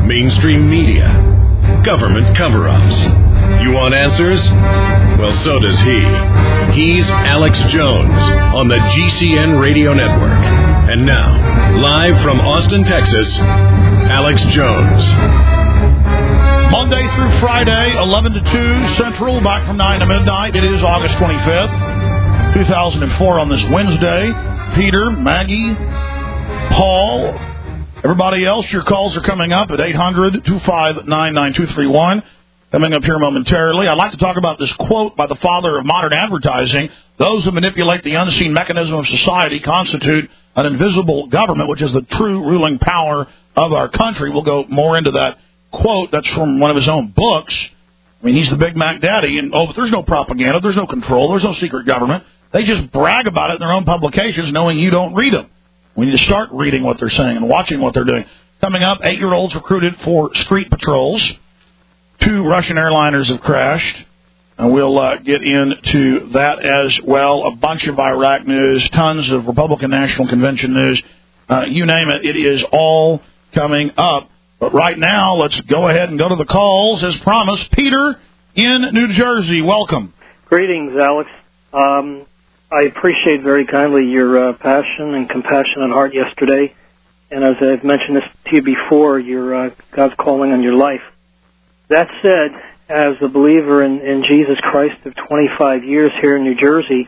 mainstream media, government cover-ups. You want answers? Well, so does he. He's Alex Jones on the GCN Radio Network. And now, live from Austin, Texas, Alex Jones. Monday through Friday, 11 to 2 Central, back from 9 to midnight. It is August 25th, 2004 on this Wednesday. Peter, Maggie, Paul, everybody else, your calls are coming up at 800-259-9231. Coming up here momentarily. I'd like to talk about this quote by the father of modern advertising. Those who manipulate the unseen mechanism of society constitute an invisible government, which is the true ruling power of our country. We'll go more into that quote. That's from one of his own books. I mean, he's the Big Mac Daddy, and but there's no propaganda, there's no control, there's no secret government. They just brag about it in their own publications, knowing you don't read them. We need to start reading what they're saying and watching what they're doing. Coming up, 8-year-olds recruited for street patrols. 2 Russian airliners have crashed, and we'll get into that as well. A bunch of Iraq news, tons of Republican National Convention news. You name it, it is all coming up. But right now, let's go ahead and go to the calls. As promised, Peter in New Jersey, welcome. Greetings, Alex. I appreciate very kindly your passion and compassion and heart yesterday. And as I've mentioned this to you before, your God's calling on your life. That said, as a believer in Jesus Christ of 25 years here in New Jersey,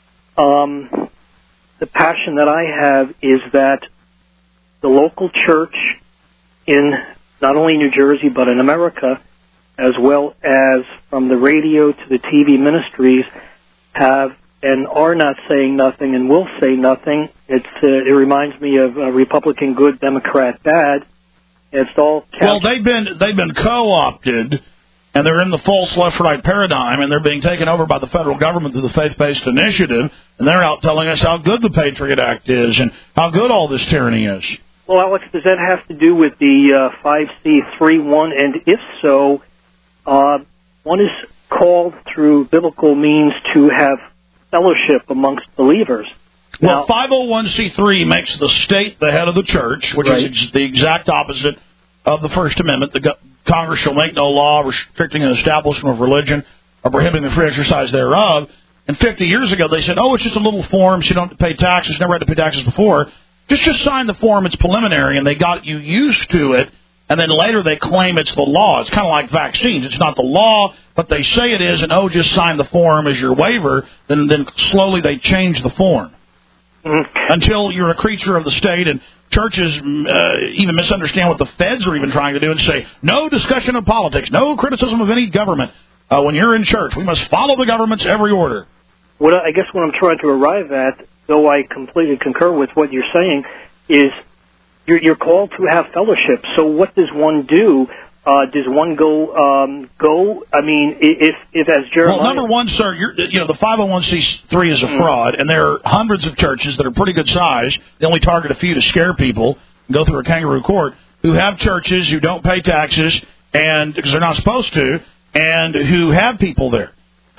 the passion that I have is that the local church in not only New Jersey but in America, as well as from the radio to the TV ministries, have and are not saying nothing and will say nothing. It reminds me of Republican good, Democrat bad. It's all well, they've been co-opted, and they're in the false left-right paradigm, and they're being taken over by the federal government through the faith-based initiative, and they're out telling us how good the Patriot Act is and how good all this tyranny is. Well, Alex, does that have to do with the 5C31? And if so, one is called through biblical means to have fellowship amongst believers. Well, 501c3 makes the state the head of the church, which is the exact opposite of the First Amendment. The Congress shall make no law restricting an establishment of religion or prohibiting the free exercise thereof. And 50 years ago, they said, it's just a little form, so you don't have to pay taxes, never had to pay taxes before. Just sign the form, it's preliminary, and they got you used to it, and then later they claim it's the law. It's kind of like vaccines. It's not the law, but they say it is, and just sign the form as your waiver, then slowly they change the form. Until you're a creature of the state, and churches even misunderstand what the feds are even trying to do and say, no discussion of politics, no criticism of any government. When you're in church, we must follow the government's every order. I guess what I'm trying to arrive at, though I completely concur with what you're saying, is you're called to have fellowship. So what does one do? Does one go? I mean, if as Jeremiah. Well, number one, sir, the 501c3 is a fraud, and there are hundreds of churches that are pretty good size. They only target a few to scare people and go through a kangaroo court. Who have churches who don't pay taxes and because they're not supposed to, and who have people there.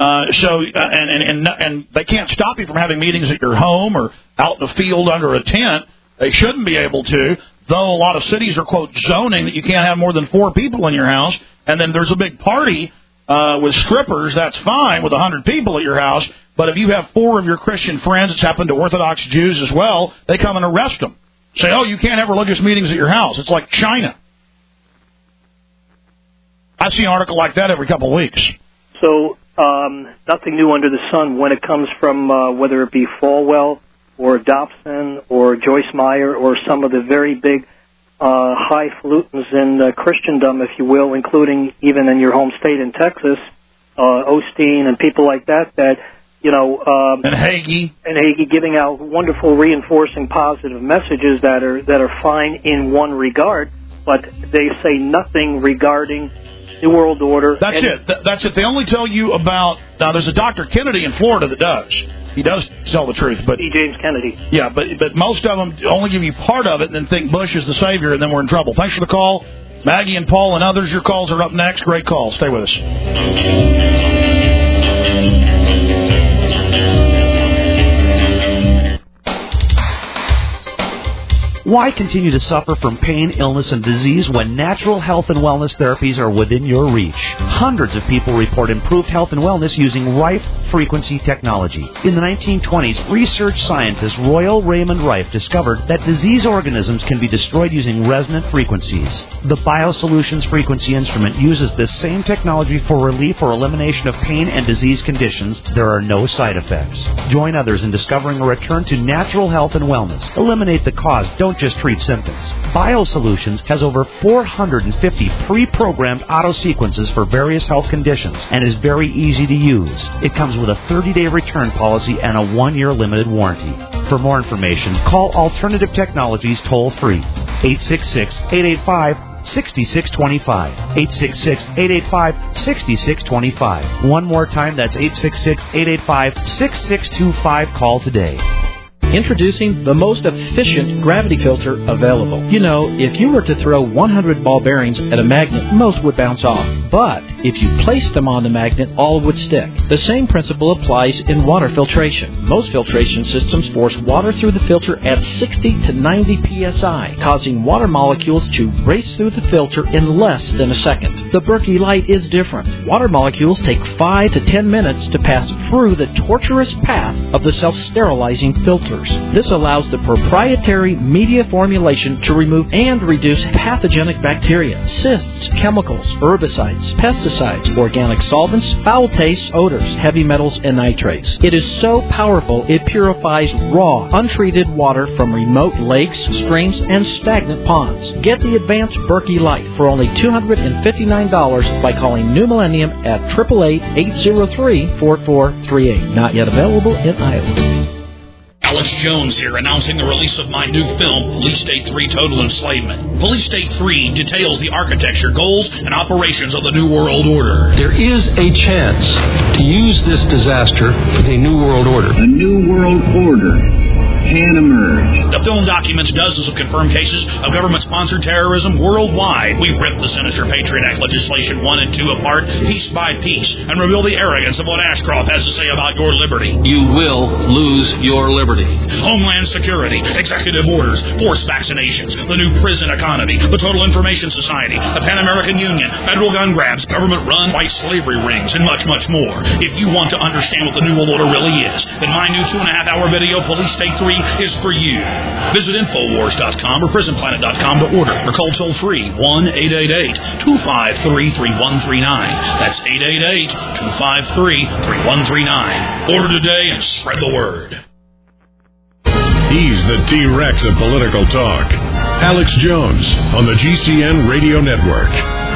And they can't stop you from having meetings at your home or out in the field under a tent. They shouldn't be able to. Though a lot of cities are, quote, zoning that you can't have more than 4 people in your house, and then there's a big party with strippers, that's fine with 100 people at your house, but if you have 4 of your Christian friends, it's happened to Orthodox Jews as well, they come and arrest them. Say, you can't have religious meetings at your house. It's like China. I see an article like that every couple of weeks. So nothing new under the sun when it comes from whether it be Falwell or Dobson, or Joyce Meyer, or some of the very big highfalutins in Christendom, if you will, including even in your home state in Texas, Osteen and people like that, and Hagee giving out wonderful, reinforcing, positive messages that are fine in one regard, but they say nothing regarding the world order. That's it. They only tell you about. Now, there's a Dr. Kennedy in Florida that does. He does tell the truth, but James Kennedy. Yeah, but most of them only give you part of it and then think Bush is the savior, and then we're in trouble. Thanks for the call, Maggie and Paul and others. Your calls are up next. Great call. Stay with us. Why continue to suffer from pain, illness, and disease when natural health and wellness therapies are within your reach? Hundreds of people report improved health and wellness using Rife frequency technology. In the 1920s, research scientist Royal Raymond Rife discovered that disease organisms can be destroyed using resonant frequencies. The BioSolutions frequency instrument uses this same technology for relief or elimination of pain and disease conditions. There are no side effects. Join others in discovering a return to natural health and wellness. Eliminate the cause. Don't just treat symptoms. BioSolutions has over 450 pre-programmed auto sequences for various health conditions and is very easy to use. It comes with a 30-day return policy and a 1-year limited warranty. For more information, call Alternative Technologies toll-free, 866-885-6625, 866-885-6625. One more time, that's 866-885-6625. Call today. Introducing the most efficient gravity filter available. You know, if you were to throw 100 ball bearings at a magnet, most would bounce off. But if you placed them on the magnet, all would stick. The same principle applies in water filtration. Most filtration systems force water through the filter at 60 to 90 psi, causing water molecules to race through the filter in less than a second. The Berkey Light is different. Water molecules take 5 to 10 minutes to pass through the tortuous path of the self-sterilizing filter. This allows the proprietary media formulation to remove and reduce pathogenic bacteria, cysts, chemicals, herbicides, pesticides, organic solvents, foul tastes, odors, heavy metals, and nitrates. It is so powerful it purifies raw, untreated water from remote lakes, streams, and stagnant ponds. Get the advanced Berkey Light for only $259 by calling New Millennium at 888-803-4438. Not yet available in Iowa. Alex Jones here, announcing the release of my new film, Police State 3 Total Enslavement. Police State 3 details the architecture, goals, and operations of the New World Order. There is a chance to use this disaster for the New World Order. A New World Order can emerge. The film documents dozens of confirmed cases of government-sponsored terrorism worldwide. We rip the sinister Patriot Act legislation 1 and 2 apart, piece by piece, and reveal the arrogance of what Ashcroft has to say about your liberty. You will lose your liberty. Homeland Security, executive orders, forced vaccinations, the new prison economy, the Total Information Society, the Pan American Union, federal gun grabs, government-run white slavery rings, and much, much more. If you want to understand what the New World Order really is, then my new 2.5-hour video, Police State 3, is for you. Visit Infowars.com or PrisonPlanet.com to order or call toll-free 1-888-253-3139. That's 888-253-3139. Order today and spread the word. He's the T-Rex of political talk. Alex Jones on the GCN Radio Network.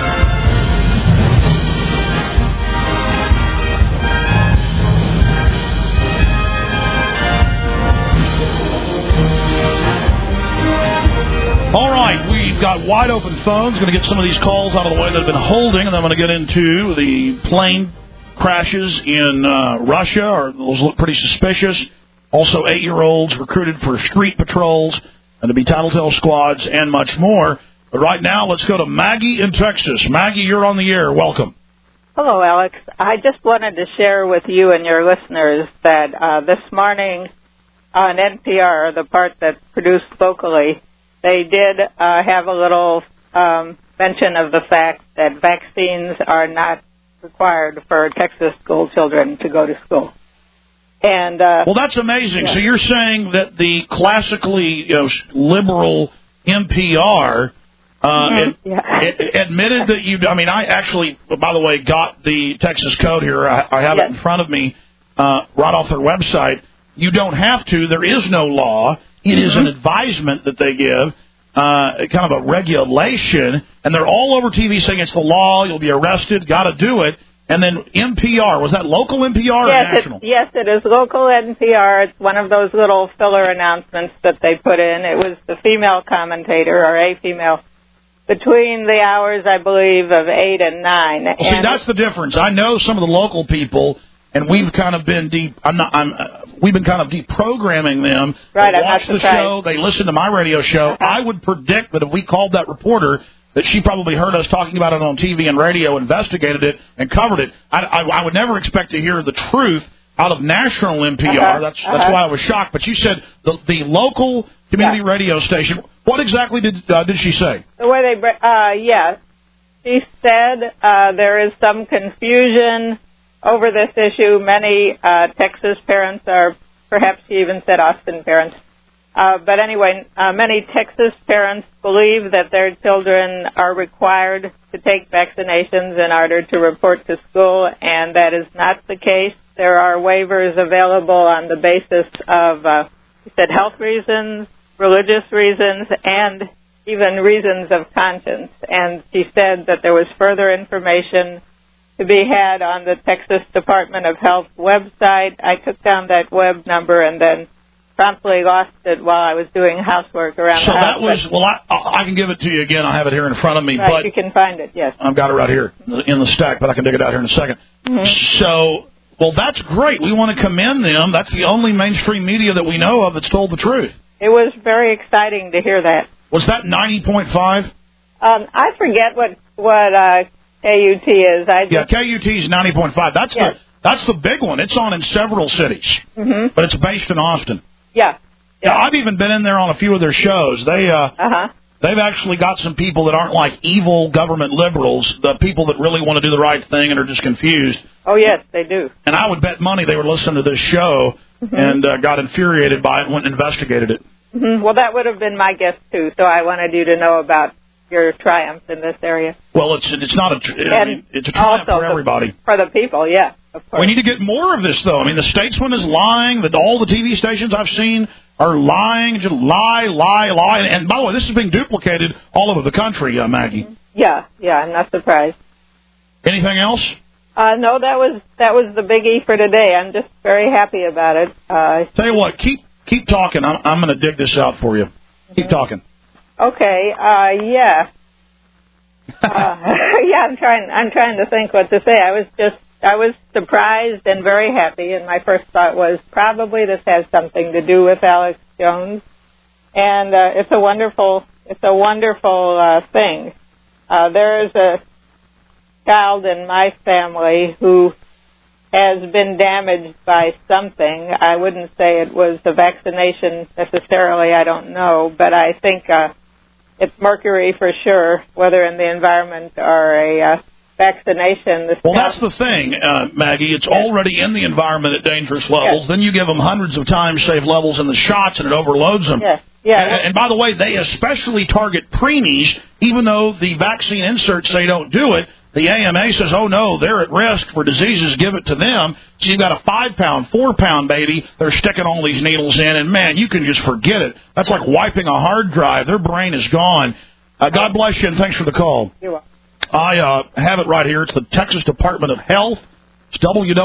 All right, we've got wide open phones. Going to get some of these calls out of the way that have been holding, and then I'm going to get into the plane crashes in Russia. Those look pretty suspicious. Also, 8-year-olds recruited for street patrols and to be tattletale squads and much more. But right now, let's go to Maggie in Texas. Maggie, you're on the air. Welcome. Hello, Alex. I just wanted to share with you and your listeners that this morning on NPR, the part that's produced locally, they did have a little mention of the fact that vaccines are not required for Texas school children to go to school. And well, that's amazing. Yeah. So you're saying that the classically liberal NPR admitted that you... I mean, I actually, by the way, got the Texas code here. I have it in front of me right off their website. You don't have to. There is no law. It is an advisement that they give, kind of a regulation, and they're all over TV saying it's the law, you'll be arrested, got to do it. And then NPR, was that local NPR or national? Yes, it is local NPR. It's one of those little filler announcements that they put in. It was the female commentator, or a female, between the hours, I believe, of 8 and 9. Well, see, that's the difference. I know some of the local people, and we've kind of been we've been kind of deprogramming them. Right, they watch the show, they listen to my radio show. I would predict that if we called that reporter, that she probably heard us talking about it on TV and radio, investigated it, and covered it. I would never expect to hear the truth out of national NPR. That's why I was shocked. But you said the local community radio station. What exactly did she say? The way they, she said there is some confusion over this issue. Many Texas parents are, perhaps she even said Austin parents, but anyway, many Texas parents believe that their children are required to take vaccinations in order to report to school, and that is not the case. There are waivers available on the basis of, she said, health reasons, religious reasons, and even reasons of conscience. And she said that there was further information to be had on the Texas Department of Health website. I took down that web number and then promptly lost it while I was doing housework around the house. So that was, well, I can give it to you again. I have it here in front of me. Right, but you can find it, yes. I've got it right here in the stack, but I can dig it out here in a second. Mm-hmm. So, well, that's great. We want to commend them. That's the only mainstream media that we know of that's told the truth. It was very exciting to hear that. Was that 90.5? I forget what KUT is. KUT is 90.5. That's the big one. It's on in several cities, but it's based in Austin. Yeah. I've even been in there on a few of their shows. They've actually got some people that aren't like evil government liberals, the people that really want to do the right thing and are just confused. Oh, yes, they do. And I would bet money they were listening to this show and got infuriated by it and went and investigated it. Well, that would have been my guess, too, so I wanted you to know about your triumph in this area. Well, it's not it's a triumph for everybody. For the people, yeah, of course. We need to get more of this, though. I mean, the Statesman is lying. All the TV stations I've seen are lying, just lie. And by the way, this is being duplicated all over the country, Maggie. Yeah, I'm not surprised. Anything else? No, that was the biggie for today. I'm just very happy about it. Tell you what, keep talking. I'm going to dig this out for you. Keep talking. Okay. Yeah. I'm trying to think what to say. I was surprised and very happy, and my first thought was probably this has something to do with Alex Jones, and it's a wonderful thing. There is a child in my family who has been damaged by something. I wouldn't say it was the vaccination necessarily, I don't know, but I think it's mercury for sure, whether in the environment or a vaccination. Well, that's the thing, Maggie. It's already in the environment at dangerous levels. Yes. Then you give them hundreds of times safe levels in the shots, and it overloads them. Yes. Yeah. And by the way, they especially target preemies, even though the vaccine inserts say don't do it. The AMA says, oh, no, they're at risk for diseases, give it to them. So you've got a 5-pound, 4-pound baby. They're sticking all these needles in, and, man, you can just forget it. That's like wiping a hard drive. Their brain is gone. God bless you, and thanks for the call. You're welcome. I have it right here. It's the Texas Department of Health. It's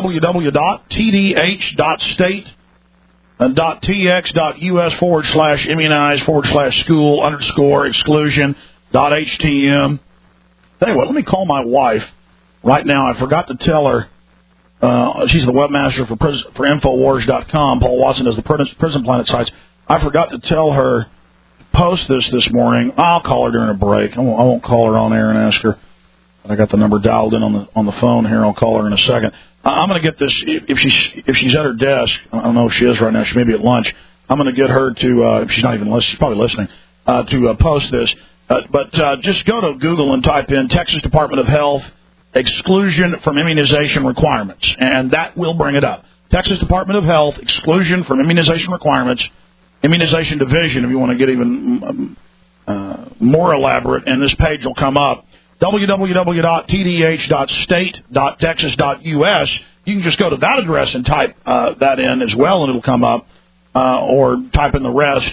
www.tdh.state.tx.us/immunize/school_exclusion.htm. Anyway, let me call my wife right now. I forgot to tell her. She's the webmaster for Infowars.com. Paul Watson does the Prison Planet sites. I forgot to tell her post this morning. I'll call her during a break. I won't call her on air and ask her. I got the number dialed in on the phone here. I'll call her in a second. I'm going to get this if she's at her desk. I don't know if she is right now. She may be at lunch. I'm going to get her to if she's not even listening. She's probably listening to post this. But just go to Google and type in Texas Department of Health exclusion from immunization requirements, and that will bring it up. Texas Department of Health exclusion from immunization requirements, immunization division, if you want to get even more elaborate, and this page will come up. www.tdh.state.texas.us. You can just go to that address and type that in as well, and it'll come up. Or type in the rest,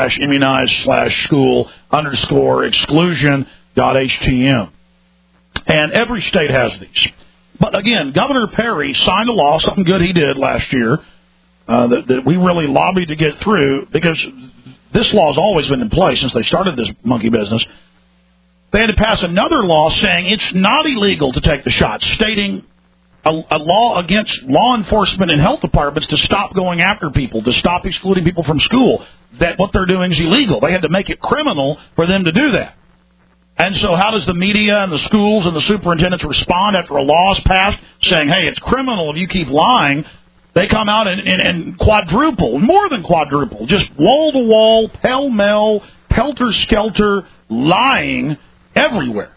/immunize/school_exclusion.htm. And every state has these. But again, Governor Perry signed a law, something good he did last year, that we really lobbied to get through, because this law has always been in place since they started this monkey business. They had to pass another law saying it's not illegal to take the shot, stating a law against law enforcement and health departments to stop going after people, to stop excluding people from school, that what they're doing is illegal. They had to make it criminal for them to do that. And so how does the media and the schools and the superintendents respond after a law is passed saying, hey, it's criminal if you keep lying? They come out and quadruple, more than quadruple, just wall-to-wall, pell-mell, helter-skelter lying everywhere.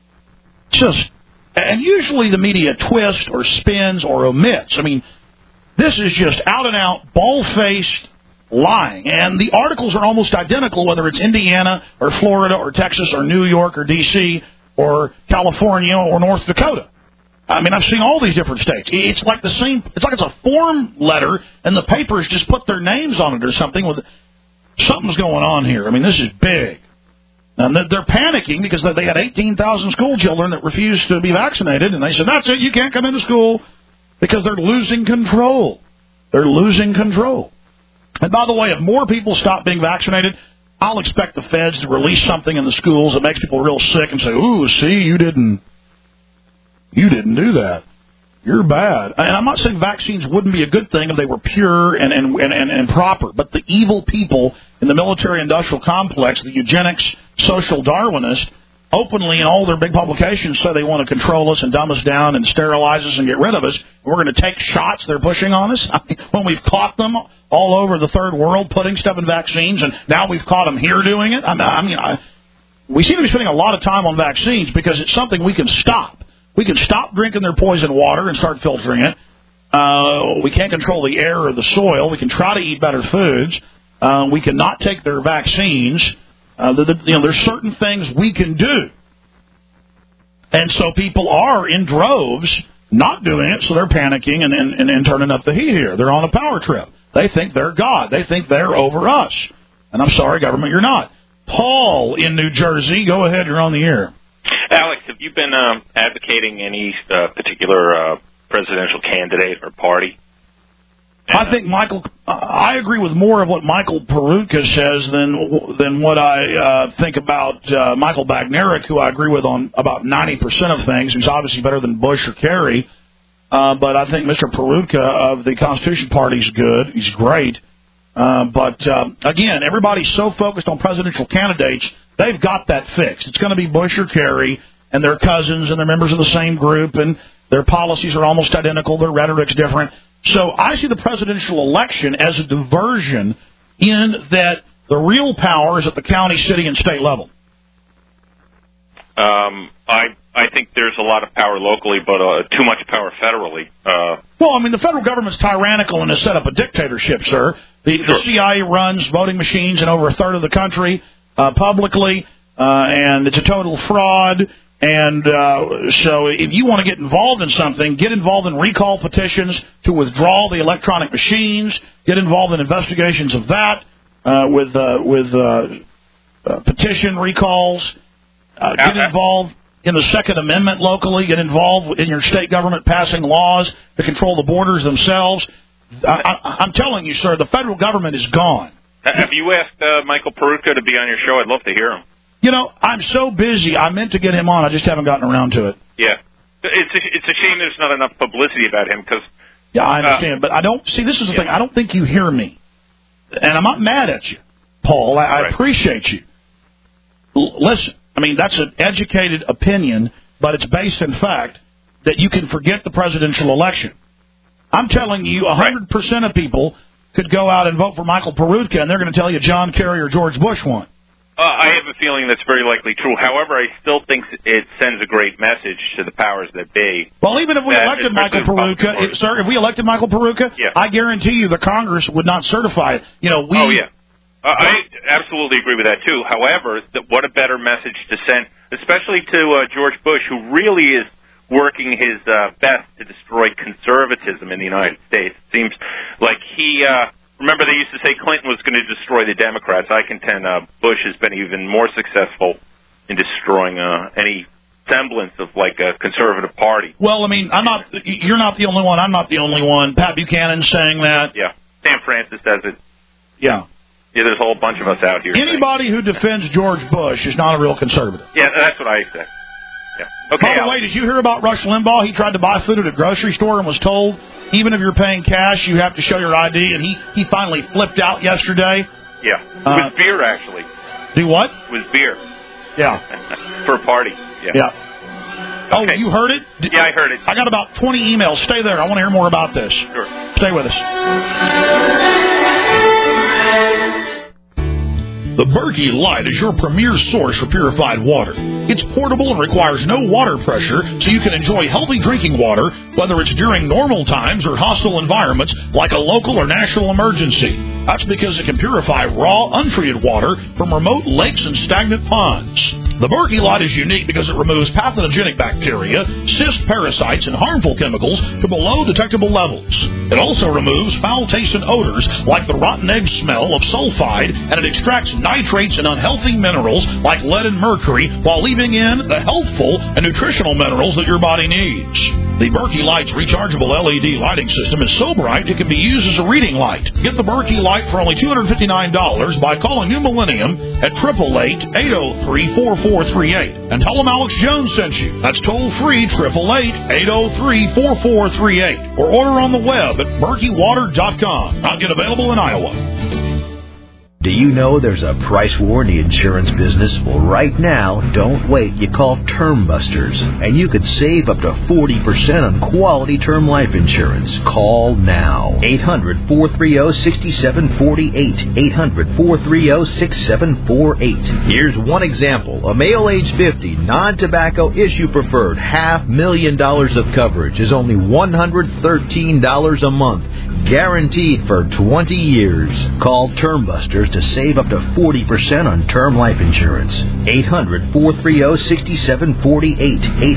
And usually the media twists or spins or omits. I mean, this is just out-and-out, bald-faced lying. And the articles are almost identical, whether it's Indiana or Florida or Texas or New York or D.C. or California or North Dakota. I mean, I've seen all these different states. It's like the same. It's like it's a form letter, and the papers just put their names on it or something. Something's going on here. I mean, this is big. And they're panicking because they had 18,000 school children that refused to be vaccinated, and they said, that's it, you can't come into school because they're losing control. They're losing control. And by the way, if more people stop being vaccinated, I'll expect the feds to release something in the schools that makes people real sick and say, ooh, see, you didn't do that. You're bad. And I'm not saying vaccines wouldn't be a good thing if they were pure and proper, but the evil people in the military-industrial complex, the eugenics, social Darwinists, openly in all their big publications say they want to control us and dumb us down and sterilize us and get rid of us. We're going to take shots they're pushing on us. I mean, when we've caught them all over the third world putting stuff in vaccines, and now we've caught them here doing it. We seem to be spending a lot of time on vaccines because it's something we can stop. We can stop drinking their poison water and start filtering it. We can't control the air or the soil. We can try to eat better foods. We cannot take their vaccines. There's certain things we can do. And so people are in droves not doing it, so they're panicking and turning up the heat here. They're on a power trip. They think they're God. They think they're over us. And I'm sorry, government, you're not. Paul in New Jersey, go ahead, you're on the air. Alex, have you been advocating any particular presidential candidate or party? I think I agree with more of what Michael Peroutka says than what I think about Michael Bagnerick, who I agree with on about 90% of things. He's obviously better than Bush or Kerry. But I think Mr. Peroutka of the Constitution Party is good. He's great. But again, everybody's so focused on presidential candidates, they've got that fixed. It's going to be Bush or Kerry, and they're cousins, and they're members of the same group, and their policies are almost identical. Their rhetoric's different. So I see the presidential election as a diversion in that the real power is at the county, city, and state level. I think there's a lot of power locally, but too much power federally. Well, I mean, the federal government's tyrannical and has set up a dictatorship, sir. The CIA runs voting machines in over a third of the country publicly, and it's a total fraud. And so if you want to get involved in something, get involved in recall petitions to withdraw the electronic machines, get involved in investigations of that with petition recalls, get involved in the Second Amendment locally, get involved in your state government passing laws to control the borders themselves. I'm telling you, sir, the federal government is gone. Have you asked Michael Peroutka to be on your show? I'd love to hear him. You know, I'm so busy. I meant to get him on. I just haven't gotten around to it. Yeah. It's a shame there's not enough publicity about him because... Yeah, I understand. But I don't... See, this is the thing. I don't think you hear me. And I'm not mad at you, Paul. I appreciate you. Listen, I mean, that's an educated opinion, but it's based in fact that you can forget the presidential election. I'm telling you, 100% of people could go out and vote for Michael Peroutka, and they're going to tell you John Kerry or George Bush won. I have a feeling that's very likely true. However, I still think it sends a great message to the powers that be. Well, even if we elected Michael Peroutka, sir, if we elected Michael Peroutka, I guarantee you the Congress would not certify it. You know, I absolutely agree with that, too. However, what a better message to send, especially to George Bush, who really is working his best to destroy conservatism in the United States. It seems like he... Remember, they used to say Clinton was going to destroy the Democrats. I contend Bush has been even more successful in destroying any semblance of like a conservative party. Well, I mean, you're not the only one. I'm not the only one. Pat Buchanan's saying that. Yeah. Sam Francis says it. Yeah. Yeah, there's a whole bunch of us out here. Anybody who defends George Bush is not a real conservative. Yeah, that's what I say. Yeah. Okay. By the way, did you hear about Rush Limbaugh? He tried to buy food at a grocery store and was told, even if you're paying cash, you have to show your ID, and he finally flipped out yesterday. Yeah. With beer, actually. Do what? With beer. Yeah. For a party. Yeah. Oh, you heard it? Yeah, I heard it. I got about 20 emails. Stay there. I want to hear more about this. Sure. Stay with us. The Berkey Light is your premier source for purified water. It's portable and requires no water pressure, so you can enjoy healthy drinking water, whether it's during normal times or hostile environments like a local or national emergency. That's because it can purify raw, untreated water from remote lakes and stagnant ponds. The Berkey Light is unique because it removes pathogenic bacteria, cyst parasites, and harmful chemicals to below detectable levels. It also removes foul-tasting odors like the rotten egg smell of sulfide, and it extracts nitrates and unhealthy minerals like lead and mercury while leaving in the healthful and nutritional minerals that your body needs. The Berkey Light's rechargeable LED lighting system is so bright it can be used as a reading light. Get the Berkey Light for only $259 by calling New Millennium at 888-803-4438 and tell them Alex Jones sent you. That's toll-free 888-803-4438 or order on the web at berkeywater.com. Not yet available in Iowa. Do you know there's a price war in the insurance business? Well, right now, don't wait. You call Term Busters, and you could save up to 40% on quality term life insurance. Call now. 800-430-6748. 800-430-6748. Here's one example. A male age 50, non-tobacco, issue preferred, $500,000 of coverage is only $113 a month. Guaranteed for 20 years. Call Term Busters to save up to 40% on term life insurance. 800-430-6748.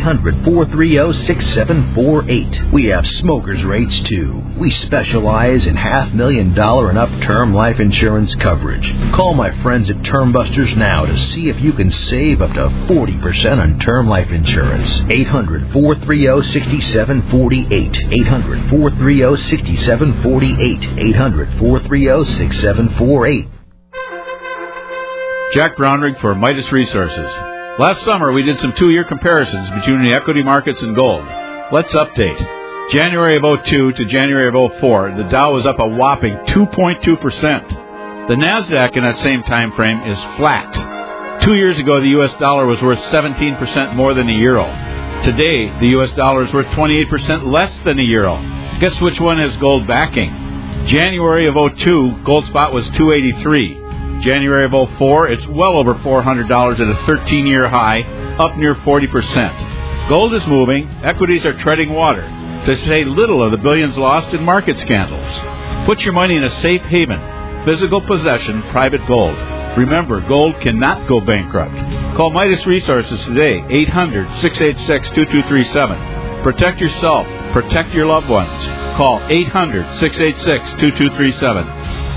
800-430-6748. We have smokers' rates, too. We specialize in $500,000 and up term life insurance coverage. Call my friends at Term Busters now to see if you can save up to 40% on term life insurance. 800-430-6748. 800-430-6748. 800-430-6748. Jack Brownrigg for Midas Resources. Last summer, we did some 2-year comparisons between the equity markets and gold. Let's update. January of 02 to January of 04, the Dow was up a whopping 2.2%. The NASDAQ in that same time frame is flat. 2 years ago, the U.S. dollar was worth 17% more than the euro. Today, the U.S. dollar is worth 28% less than the euro. Guess which one has gold backing? January of 02, gold spot was $283. January of 04, it's well over $400 at a 13-year high, up near 40%. Gold is moving, equities are treading water, to say little of the billions lost in market scandals. Put your money in a safe haven, physical possession, private gold. Remember, gold cannot go bankrupt. Call Midas Resources today, 800-686-2237. Protect yourself, protect your loved ones. Call 800-686-2237.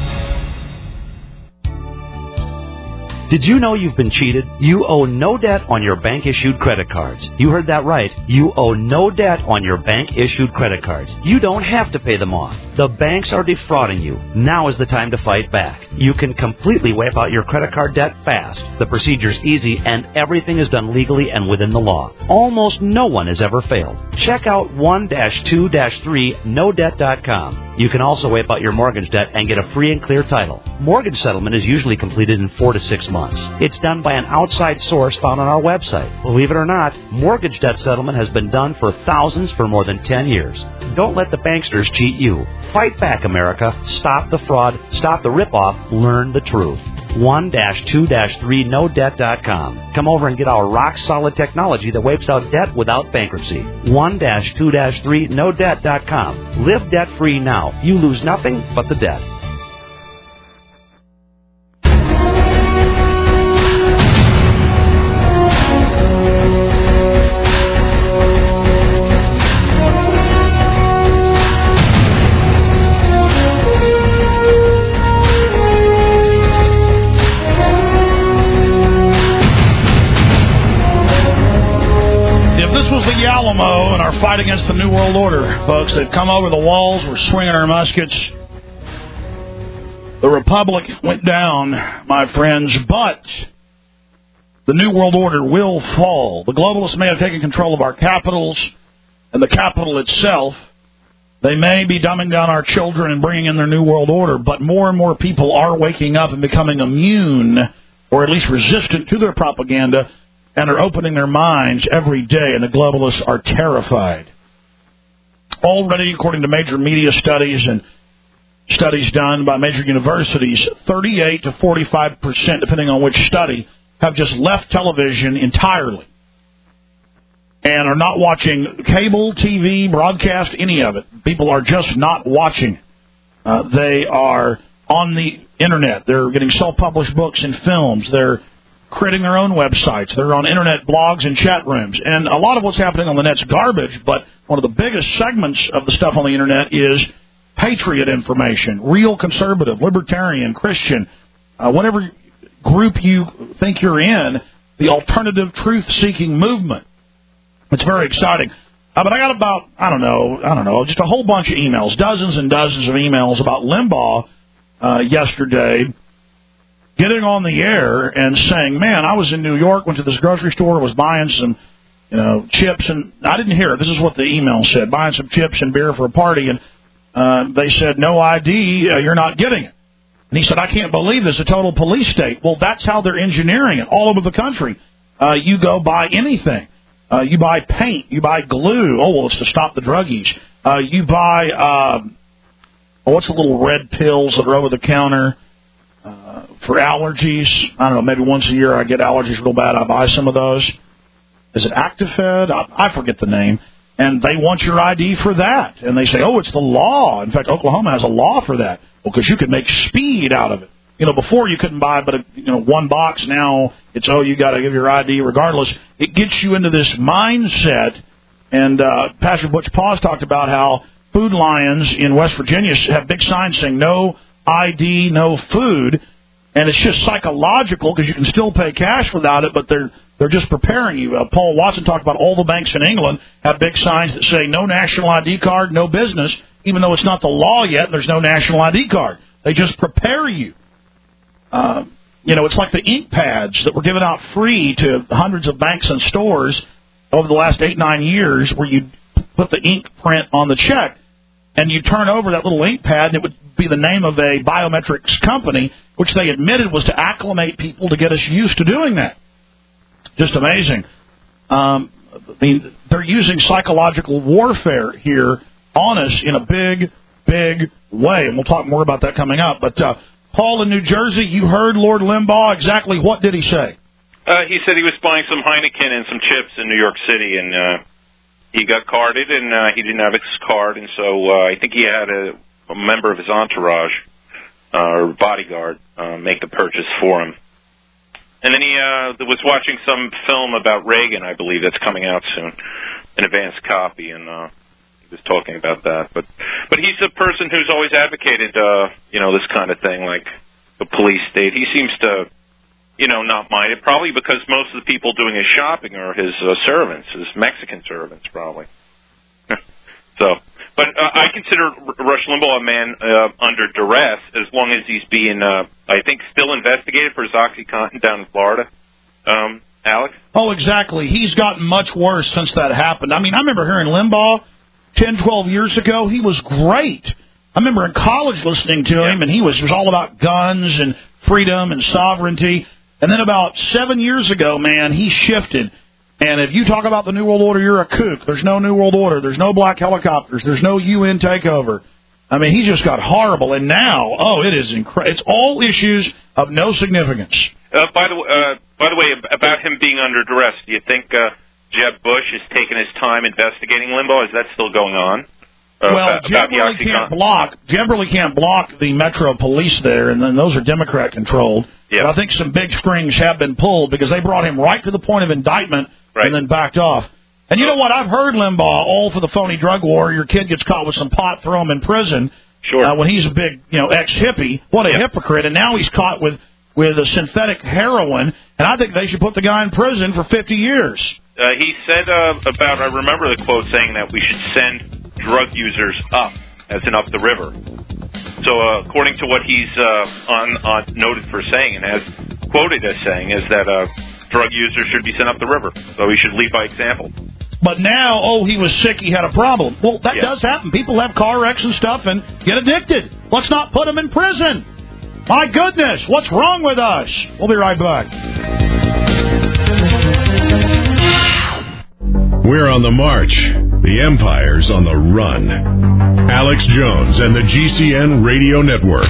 Did you know you've been cheated? You owe no debt on your bank-issued credit cards. You heard that right. You owe no debt on your bank-issued credit cards. You don't have to pay them off. The banks are defrauding you. Now is the time to fight back. You can completely wipe out your credit card debt fast. The procedure's easy, and everything is done legally and within the law. Almost no one has ever failed. Check out 1-2-3nodebt.com. You can also wipe out your mortgage debt and get a free and clear title. Mortgage settlement is usually completed in 4 to 6 months. It's done by an outside source found on our website. Believe it or not, mortgage debt settlement has been done for thousands for more than 10 years. Don't let the banksters cheat you. Fight back, America. Stop the fraud. Stop the ripoff. Learn the truth. 1-2-3nodebt.com. Come over and get our rock-solid technology that wipes out debt without bankruptcy. 1-2-3nodebt.com. Live debt-free now. You lose nothing but the debt. Alamo and our fight against the New World Order, folks. They've come over the walls. We're swinging our muskets. The Republic went down, my friends, but the New World Order will fall. The globalists may have taken control of our capitals and the capital itself. They may be dumbing down our children and bringing in their New World Order, but more and more people are waking up and becoming immune, or at least resistant to their propaganda, and are opening their minds every day, and the globalists are terrified. Already, according to major media studies and studies done by major universities, 38 to 45%, depending on which study, have just left television entirely and are not watching cable, TV, broadcast, any of it. People are just not watching. They are on the Internet. They're getting self-published books and films. They're creating their own websites. They're on Internet blogs and chat rooms. And a lot of what's happening on the net's garbage, but one of the biggest segments of the stuff on the Internet is patriot information, real conservative, libertarian, Christian, whatever group you think you're in, the alternative truth-seeking movement. It's very exciting. But I got about, I don't know, just a whole bunch of emails, dozens and dozens of emails about Limbaugh yesterday getting on the air and saying, man, I was in New York, went to this grocery store, was buying some, chips, and I didn't hear it. This is what the email said, buying some chips and beer for a party, and they said, no ID, you're not getting it. And he said, I can't believe this, a total police state. Well, that's how they're engineering it all over the country. You go buy anything. You buy paint. You buy glue. Oh, well, it's to stop the druggies. You buy, what's the little red pills that are over the counter for allergies? I don't know, maybe once a year I get allergies real bad. I buy some of those. Is it Actifed? I forget the name. And they want your ID for that. And they say, oh, it's the law. In fact, Oklahoma has a law for that. Well, because you could make speed out of it. Before you couldn't buy but one box. Now it's, you got to give your ID regardless. It gets you into this mindset. And Pastor Butch Paws talked about how Food Lions in West Virginia have big signs saying no ID, no food. And it's just psychological because you can still pay cash without it, but they're just preparing you. Paul Watson talked about all the banks in England have big signs that say no national ID card, no business, even though it's not the law yet and there's no national ID card. They just prepare you. It's like the ink pads that were given out free to hundreds of banks and stores over the last 8-9 years where you put the ink print on the check and you turn over that little ink pad and it would be the name of a biometrics company, which they admitted was to acclimate people to get us used to doing that. Just amazing. They're using psychological warfare here on us in a big, big way, and we'll talk more about that coming up. But Paul in New Jersey, you heard Lord Limbaugh. Exactly what did he say? He said he was buying some Heineken and some chips in New York City, and he got carded, and he didn't have his card, and so I think he had a member of his entourage or bodyguard make the purchase for him. And then he was watching some film about Reagan, I believe, that's coming out soon, an advanced copy, and he was talking about that. But he's a person who's always advocated, this kind of thing, like the police state. He seems to, not mind it, probably because most of the people doing his shopping are his servants, his Mexican servants, probably. But I consider Rush Limbaugh a man under duress as long as he's being, I think, still investigated for his OxyContin down in Florida. Alex? Oh, exactly. He's gotten much worse since that happened. I remember hearing Limbaugh 10, 12 years ago. He was great. I remember in college listening to him, and it was all about guns and freedom and sovereignty. And then about 7 years ago, man, he shifted. And if you talk about the New World Order, you're a kook. There's no New World Order. There's no black helicopters. There's no UN takeover. He just got horrible. And now, it is incredible. It's all issues of no significance. By the way, about him being under duress, do you think Jeb Bush is taking his time investigating Limbaugh? Is that still going on? Jeb really can't block the Metro Police there, and then those are Democrat controlled. Yep. But I think some big strings have been pulled because they brought him right to the point of indictment and then backed off. And you know what? I've heard Limbaugh all for the phony drug war. Your kid gets caught with some pot, throw him in prison. Sure. When he's a big, ex-hippie, what a hypocrite! And now he's caught with a synthetic heroin, and I think they should put the guy in prison for 50 years. He said I remember the quote saying that we should send drug users up, as in up the river. So according to what he's noted for saying and has quoted as saying is that drug users should be sent up the river. So he should lead by example. But now, he was sick, he had a problem. Well, that does happen. People have car wrecks and stuff and get addicted. Let's not put them in prison. My goodness, what's wrong with us? We'll be right back. We're on the march. The empire's on the run. Alex Jones and the GCN Radio Network.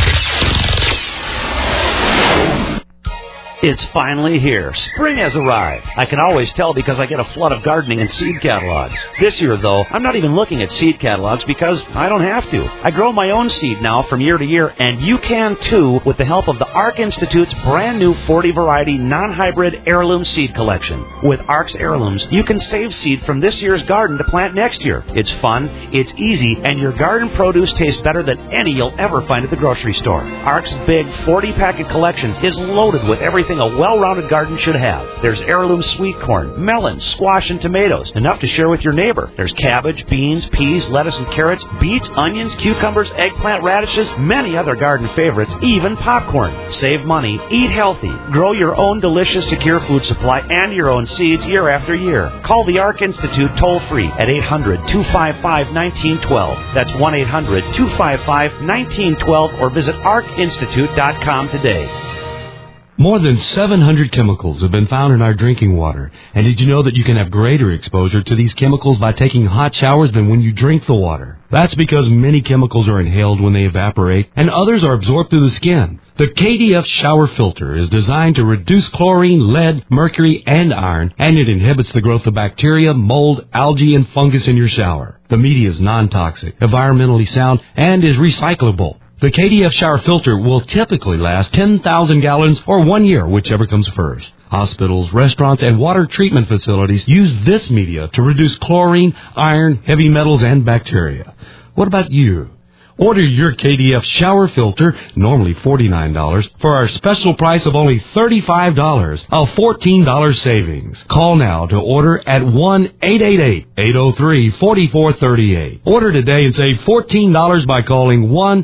It's finally here. Spring has arrived. I can always tell because I get a flood of gardening and seed catalogs. This year, though, I'm not even looking at seed catalogs because I don't have to. I grow my own seed now from year to year, and you can too with the help of the ARC Institute's brand new 40-variety non-hybrid heirloom seed collection. With ARC's heirlooms, you can save seed from this year's garden to plant next year. It's fun, it's easy, and your garden produce tastes better than any you'll ever find at the grocery store. ARC's big 40-packet collection is loaded with everything a well-rounded garden should have. There's heirloom sweet corn, melons, squash, and tomatoes, enough to share with your neighbor. There's cabbage, beans, peas, lettuce, and carrots, beets, onions, cucumbers, eggplant, radishes, many other garden favorites, even popcorn. Save money, eat healthy, grow your own delicious, secure food supply and your own seeds year after year. Call the ARC Institute toll-free at 800-255-1912. That's 1-800-255-1912, or visit arcinstitute.com today. More than 700 chemicals have been found in our drinking water. And did you know that you can have greater exposure to these chemicals by taking hot showers than when you drink the water? That's because many chemicals are inhaled when they evaporate, and others are absorbed through the skin. The KDF shower filter is designed to reduce chlorine, lead, mercury, and iron, and it inhibits the growth of bacteria, mold, algae, and fungus in your shower. The media is non-toxic, environmentally sound, and is recyclable. The KDF shower filter will typically last 10,000 gallons or 1 year, whichever comes first. Hospitals, restaurants, and water treatment facilities use this media to reduce chlorine, iron, heavy metals, and bacteria. What about you? Order your KDF shower filter, normally $49, for our special price of only $35, a $14 savings. Call now to order at 1-888-803-4438. Order today and save $14 by calling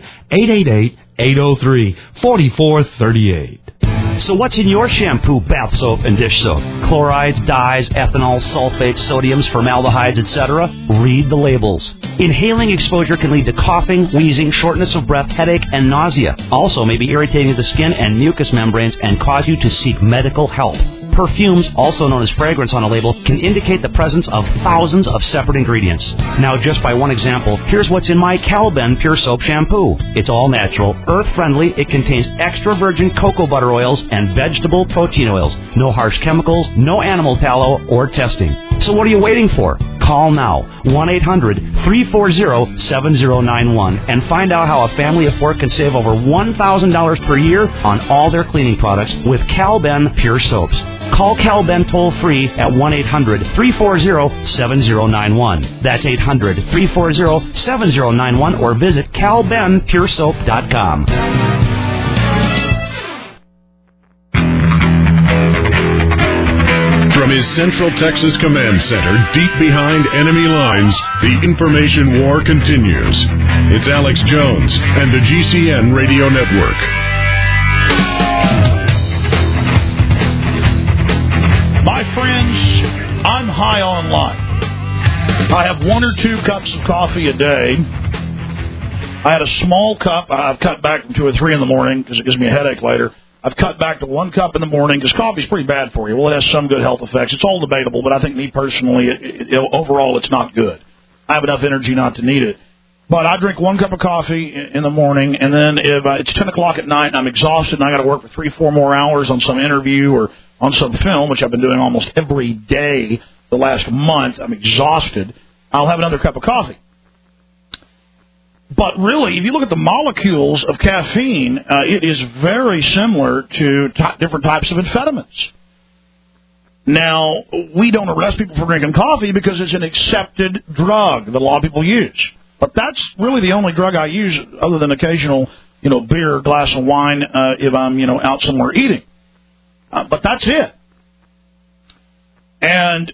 1-888-803-4438. So what's in your shampoo, bath soap, and dish soap? Chlorides, dyes, ethanol, sulfates, sodiums, formaldehydes, etc.? Read the labels. Inhaling exposure can lead to coughing, wheezing, shortness of breath, headache, and nausea. Also may be irritating to the skin and mucous membranes and cause you to seek medical help. Perfumes, also known as fragrance on a label, can indicate the presence of thousands of separate ingredients. Now, just by one example, here's what's in my Calben Pure Soap Shampoo. It's all natural, earth-friendly, it contains extra virgin cocoa butter oils and vegetable protein oils. No harsh chemicals, no animal tallow, or testing. So what are you waiting for? Call now, 1-800-340-7091, and find out how a family of four can save over $1,000 per year on all their cleaning products with Calben Pure Soaps. Call Calben toll-free at 1-800-340-7091. That's 800-340-7091, or visit calbenpuresoap.com. From his Central Texas Command Center, deep behind enemy lines, the information war continues. It's Alex Jones and the GCN Radio Network. My friends, I'm high on life. I have 1 or 2 cups of coffee a day. I had a small cup. I've cut back from 2 or 3 in the morning because it gives me a headache later. I've cut back to 1 cup in the morning because coffee's pretty bad for you. Well, it has some good health effects. It's all debatable, but I think me personally, overall, it's not good. I have enough energy not to need it. But I drink 1 cup of coffee in the morning, and then if it's 10 o'clock at night and I'm exhausted and I got to work for 3-4 more hours on some interview or on some film, which I've been doing almost every day the last month, I'm exhausted, I'll have another cup of coffee. But really, if you look at the molecules of caffeine, it is very similar to different types of amphetamines. Now, we don't arrest people for drinking coffee because it's an accepted drug that a lot of people use. But that's really the only drug I use other than occasional, beer, glass of wine if I'm, out somewhere eating. But that's it. And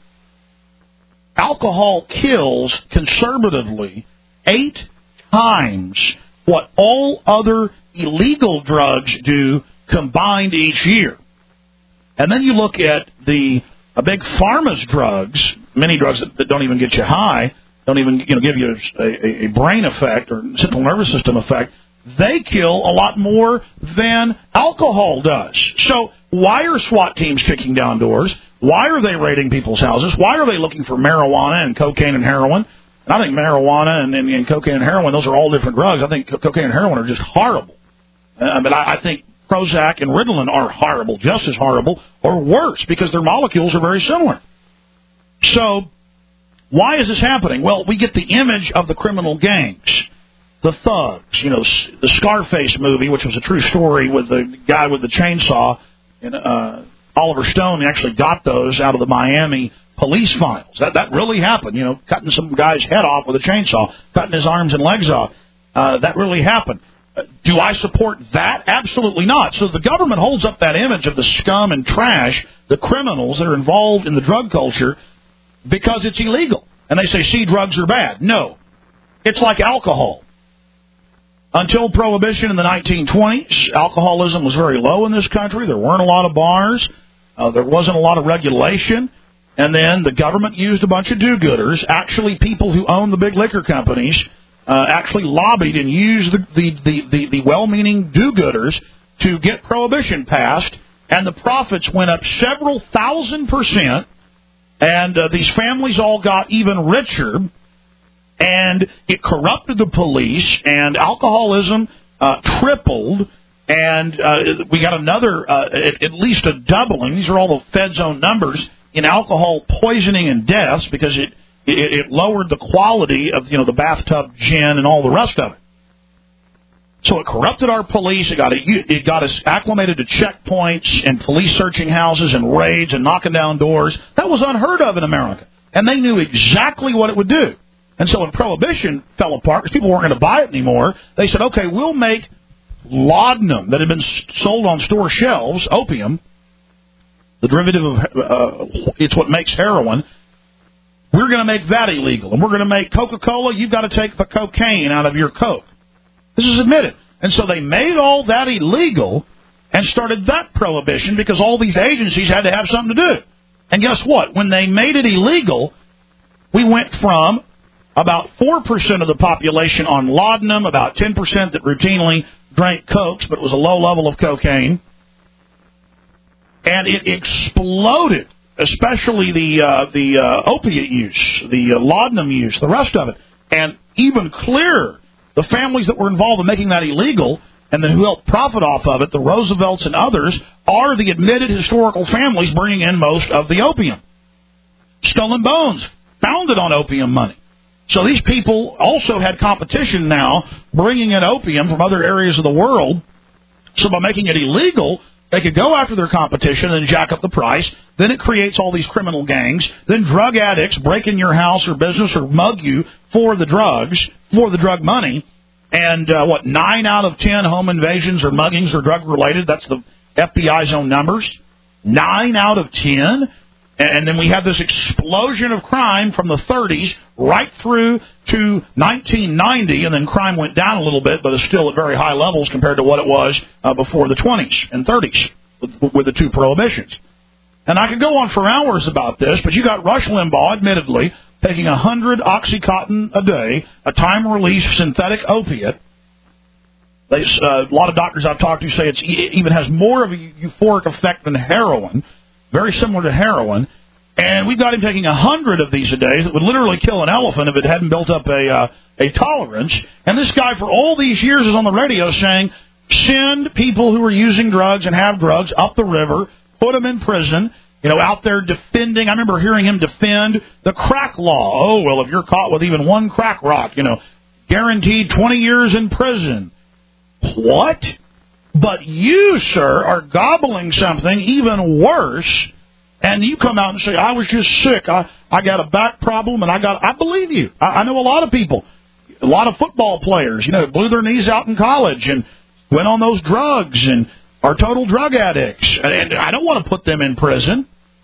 alcohol kills conservatively 8 times what all other illegal drugs do combined each year. And then you look at the big pharma's drugs, many drugs that don't even get you high, don't even give you a brain effect or central nervous system effect. They kill a lot more than alcohol does. So why are SWAT teams kicking down doors? Why are they raiding people's houses? Why are they looking for marijuana and cocaine and heroin? And I think marijuana and cocaine and heroin, those are all different drugs. I think cocaine and heroin are just horrible. But I think Prozac and Ritalin are horrible, just as horrible, or worse, because their molecules are very similar. So why is this happening? Well, we get the image of the criminal gangs, the thugs. You know, the Scarface movie, which was a true story with the guy with the chainsaw, and Oliver Stone actually got those out of the Miami police files. That really happened, you know, cutting some guy's head off with a chainsaw, cutting his arms and legs off. That really happened. Do I support that? Absolutely not. So the government holds up that image of the scum and trash, the criminals that are involved in the drug culture, because it's illegal. And they say, see, drugs are bad. No. It's like alcohol. Until Prohibition in the 1920s, alcoholism was very low in this country. There weren't a lot of bars. There wasn't a lot of regulation. And then the government used a bunch of do-gooders, actually people who own the big liquor companies, actually lobbied and used the well-meaning do-gooders to get Prohibition passed, and the profits went up several thousand%, and these families all got even richer, and it corrupted the police, and alcoholism tripled, and we got another, at least a doubling. These are all the Fed's own numbers in alcohol poisoning and deaths, because it lowered the quality of, you know, the bathtub gin and all the rest of it. So it corrupted our police. It got us acclimated to checkpoints and police searching houses and raids and knocking down doors. That was unheard of in America, and they knew exactly what it would do. And so when Prohibition fell apart, because people weren't going to buy it anymore, they said, okay, we'll make laudanum that had been sold on store shelves, opium, the derivative of it's what makes heroin. We're going to make that illegal, and we're going to make Coca-Cola. You've got to take the cocaine out of your Coke. This is admitted. And so they made all that illegal and started that prohibition because all these agencies had to have something to do. And guess what? When they made it illegal, we went from about 4% of the population on laudanum, about 10% that routinely drank Cokes, but it was a low level of cocaine, and it exploded, especially the opiate use, the laudanum use, the rest of it. And even clearer, the families that were involved in making that illegal and then who helped profit off of it, the Roosevelts and others, are the admitted historical families bringing in most of the opium. Skull and Bones, founded on opium money. So these people also had competition now bringing in opium from other areas of the world. So by making it illegal, they could go after their competition and jack up the price. Then it creates all these criminal gangs. Then drug addicts break in your house or business or mug you for the drugs, for the drug money. And 9 out of 10 home invasions or muggings are drug-related. That's the FBI's own numbers. 9 out of 10. And then we had this explosion of crime from the 30s right through to 1990, and then crime went down a little bit, but is still at very high levels compared to what it was before the 20s and 30s with the two prohibitions. And I could go on for hours about this, but you got Rush Limbaugh, admittedly, taking 100 Oxycontin a day, a time-release synthetic opiate. A lot of doctors I've talked to say it even has more of a euphoric effect than heroin, very similar to heroin. And we've got him taking 100 of these a day that would literally kill an elephant if it hadn't built up a tolerance. And this guy for all these years is on the radio saying, send people who are using drugs and have drugs up the river, put them in prison, out there defending. I remember hearing him defend the crack law. Oh, well, if you're caught with even one crack rock, guaranteed 20 years in prison. What? But you, sir, are gobbling something even worse, and you come out and say, I was just sick. I got a back problem, and I believe you. I know a lot of people, a lot of football players, blew their knees out in college and went on those drugs and are total drug addicts. And I don't want to put them in prison.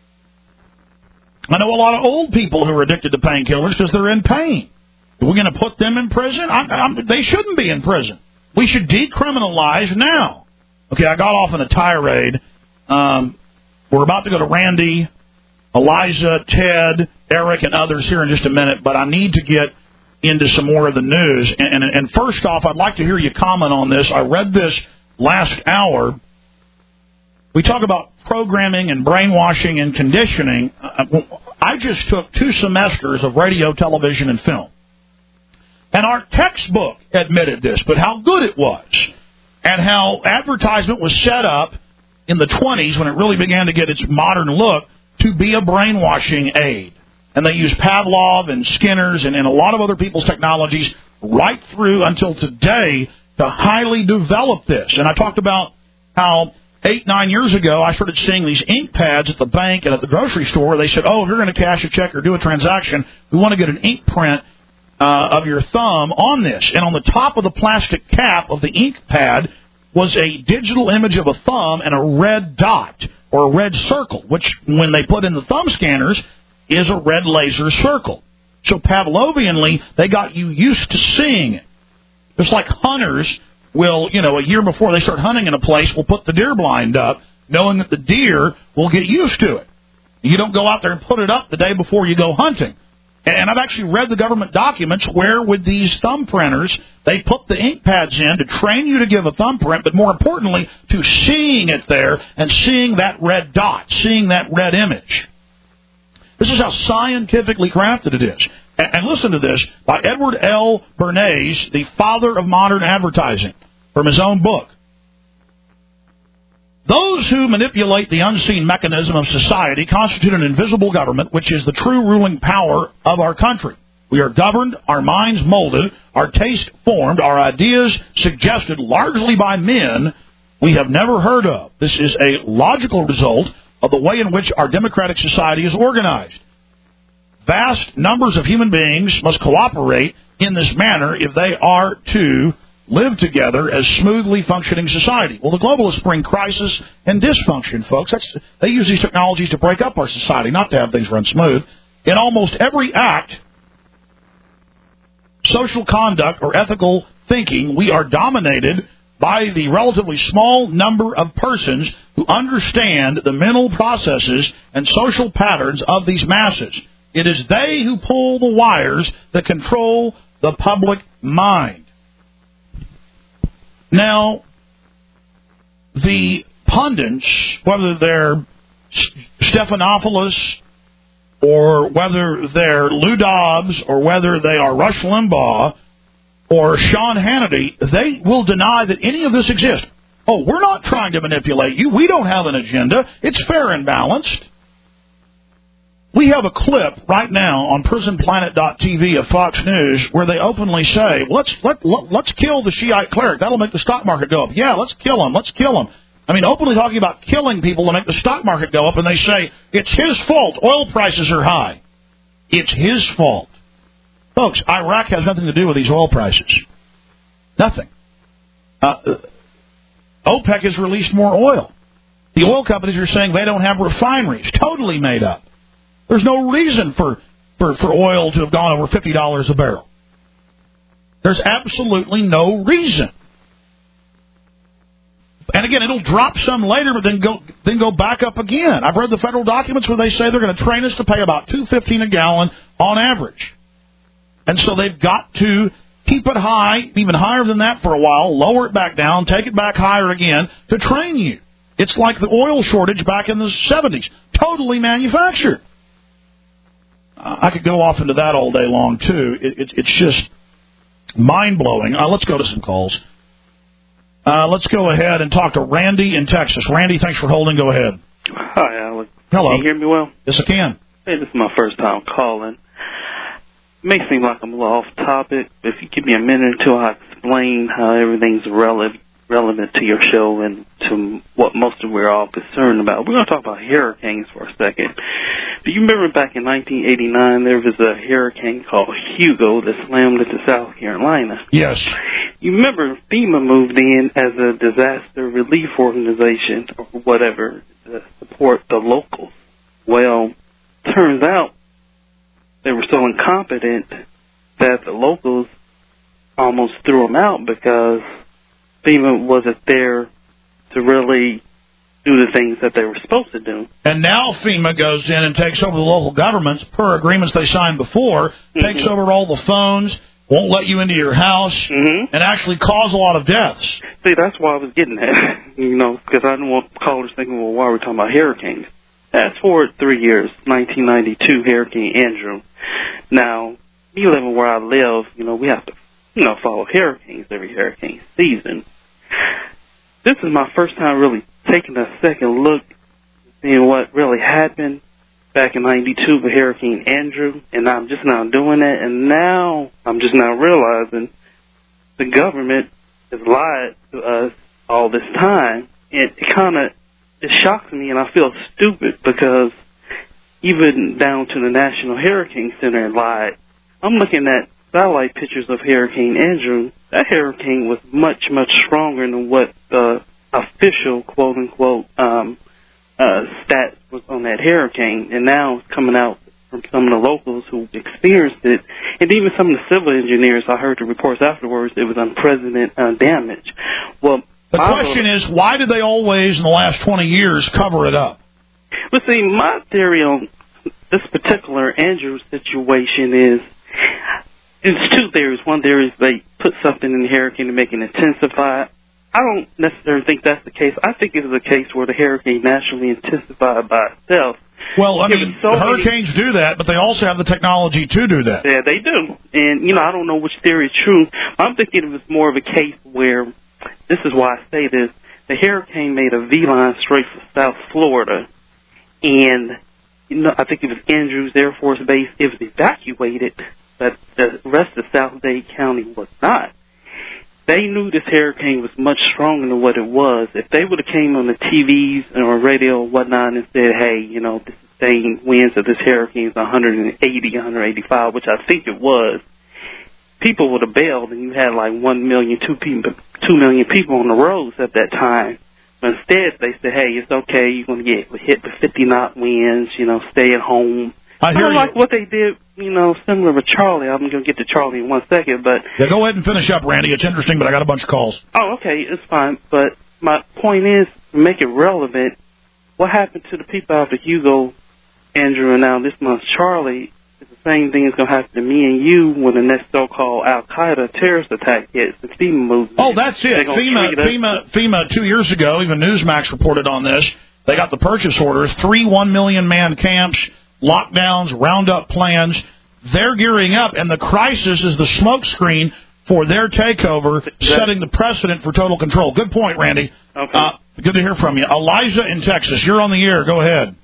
I know a lot of old people who are addicted to painkillers because they're in pain. Are we going to put them in prison? They shouldn't be in prison. We should decriminalize now. Okay, I got off on a tirade. We're about to go to Randy, Eliza, Ted, Eric, and others here in just a minute, but I need to get into some more of the news. And first off, I'd like to hear you comment on this. I read this last hour. We talk about programming and brainwashing and conditioning, I just took 2 semesters of radio, television, and film. And our textbook admitted this, but how good it was, and how advertisement was set up in the 20s when it really began to get its modern look to be a brainwashing aid. And they used Pavlov and Skinner's and a lot of other people's technologies right through until today to highly develop this. And I talked about how 8-9 years ago I started seeing these ink pads at the bank and at the grocery store where they said, oh, if you're going to cash a check or do a transaction, we want to get an ink print of your thumb on this. And on the top of the plastic cap of the ink pad was a digital image of a thumb and a red dot or a red circle, which when they put in the thumb scanners is a red laser circle. So Pavlovianly, they got you used to seeing it. Just like hunters will, a year before they start hunting in a place, will put the deer blind up, knowing that the deer will get used to it. You don't go out there and put it up the day before you go hunting. And I've actually read the government documents where with these thumb printers, they put the ink pads in to train you to give a thumbprint, but more importantly, to seeing it there and seeing that red dot, seeing that red image. This is how scientifically crafted it is. And listen to this, by Edward L. Bernays, the father of modern advertising, from his own book. Those who manipulate the unseen mechanism of society constitute an invisible government, which is the true ruling power of our country. We are governed, our minds molded, our taste formed, our ideas suggested largely by men we have never heard of. This is a logical result of the way in which our democratic society is organized. Vast numbers of human beings must cooperate in this manner if they are to live together as smoothly functioning society. Well, the globalists bring crisis and dysfunction, folks. They use these technologies to break up our society, not to have things run smooth. In almost every act, social conduct, or ethical thinking, we are dominated by the relatively small number of persons who understand the mental processes and social patterns of these masses. It is they who pull the wires that control the public mind. Now, the pundits, whether they're Stephanopoulos or whether they're Lou Dobbs or whether they are Rush Limbaugh or Sean Hannity, they will deny that any of this exists. Oh, we're not trying to manipulate you. We don't have an agenda. It's fair and balanced. We have a clip right now on prisonplanet.tv of Fox News where they openly say, let's kill the Shiite cleric. That'll make the stock market go up. Yeah, let's kill him. Let's kill him. I mean, openly talking about killing people to make the stock market go up, and they say, it's his fault. Oil prices are high. It's his fault. Folks, Iraq has nothing to do with these oil prices. Nothing. OPEC has released more oil. The oil companies are saying they don't have refineries. Totally made up. There's no reason for oil to have gone over $50 a barrel. There's absolutely no reason. And again, it'll drop some later, but then go back up again. I've read the federal documents where they say they're going to train us to pay about $2.15 a gallon on average. And so they've got to keep it high, even higher than that for a while, lower it back down, take it back higher again to train you. It's like the oil shortage back in the 70s. Totally manufactured. I could go off into that all day long, too. It's just mind-blowing. Let's go to some calls. Let's go ahead and talk to Randy in Texas. Randy, thanks for holding. Go ahead. Hi, Alex. Hello. Can you hear me well? Yes, I can. Hey, this is my first time calling. It may seem like I'm a little off topic, but if you give me a minute or two, I'll explain how everything's relevant to your show and to what most of we're all concerned about. We're going to talk about hurricanes for a second. Do you remember back in 1989 there was a hurricane called Hugo that slammed into South Carolina? Yes. You remember FEMA moved in as a disaster relief organization or whatever to support the locals. Well, turns out they were so incompetent that the locals almost threw them out because FEMA wasn't there to really do the things that they were supposed to do. And now FEMA goes in and takes over the local governments per agreements they signed before, takes over all the phones, won't let you into your house, and actually cause a lot of deaths. See, that's why I was getting at, because I didn't want callers thinking, well, why are we talking about hurricanes? Fast forward 3 years, 1992, Hurricane Andrew. Now, me living where I live, we have to, follow hurricanes every hurricane season. This is my first time really taking a second look, seeing what really happened back in 92 with Hurricane Andrew, and I'm just now doing that, and now I'm just now realizing the government has lied to us all this time. It shocks me, and I feel stupid because even down to the National Hurricane Center lied. I'm looking at satellite pictures of Hurricane Andrew. That hurricane was much, much stronger than what the official, quote-unquote, stats was on that hurricane, and now it's coming out from some of the locals who experienced it, and even some of the civil engineers. I heard the reports afterwards. It was unprecedented damage. Well, the question is, why did they always, in the last 20 years, cover it up? Well, see, my theory on this particular Andrew situation is, it's two theories. One theory is they put something in the hurricane to make it intensify. I don't necessarily think that's the case. I think it is a case where the hurricane naturally intensified by itself. Well, I mean, hurricanes do that, but they also have the technology to do that. Yeah, they do. And, I don't know which theory is true. I'm thinking it was more of a case where, this is why I say this, the hurricane made a V-line straight for South Florida. And, I think it was Andrews Air Force Base. It was evacuated, but the rest of South Dade County was not. They knew this hurricane was much stronger than what it was. If they would have came on the TVs or radio or whatnot and said, hey, the sustained winds of this hurricane is 180, 185, which I think it was, people would have bailed, and you had like 1 million, 2 million people on the roads at that time. But instead, they said, hey, it's okay, you're going to get hit with 50-knot winds, stay at home. I hear you. Like what they did, similar with Charlie. I'm going to get to Charlie in 1 second, but... Yeah, go ahead and finish up, Randy. It's interesting, but I got a bunch of calls. Oh, okay, it's fine. But my point is, to make it relevant, what happened to the people after Hugo, Andrew, and now this month Charlie is the same thing that's going to happen to me and you when the next so-called Al-Qaeda terrorist attack hits the FEMA movement. Oh, that's it. FEMA 2 years ago, even Newsmax reported on this. They got the purchase orders, 3 1 million man camps, lockdowns, roundup plans. They're gearing up, and the crisis is the smokescreen for their takeover, setting the precedent for total control. Good point, Randy. Okay. Good to hear from you. Elijah in Texas, you're on the air. Go ahead.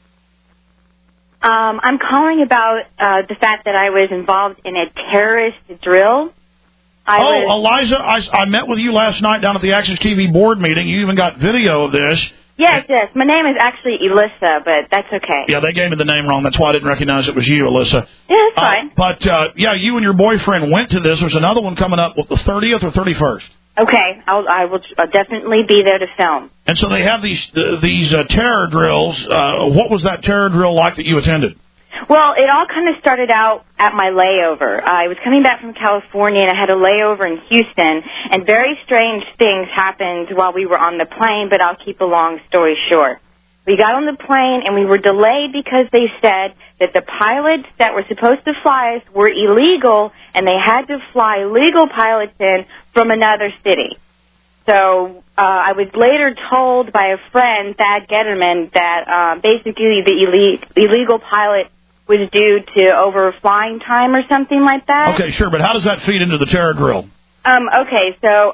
I'm calling about the fact that I was involved in a terrorist drill. Elijah, I met with you last night down at the Access TV board meeting. You even got video of this. Yes. My name is actually Elissa, but that's okay. Yeah, they gave me the name wrong. That's why I didn't recognize it was you, Elissa. Yeah, that's fine. But you and your boyfriend went to this. There's another one coming up, the 30th or 31st? Okay, I will definitely be there to film. And so they have these terror drills. What was that terror drill like that you attended? Well, it all kind of started out at my layover. I was coming back from California, and I had a layover in Houston, and very strange things happened while we were on the plane, but I'll keep a long story short. We got on the plane, and we were delayed because they said that the pilots that were supposed to fly us were illegal, and they had to fly legal pilots in from another city. So I was later told by a friend, Thad Getterman, that basically the illegal pilot was due to overflying time or something like that. Okay, sure, but how does that feed into the terror drill? Okay, so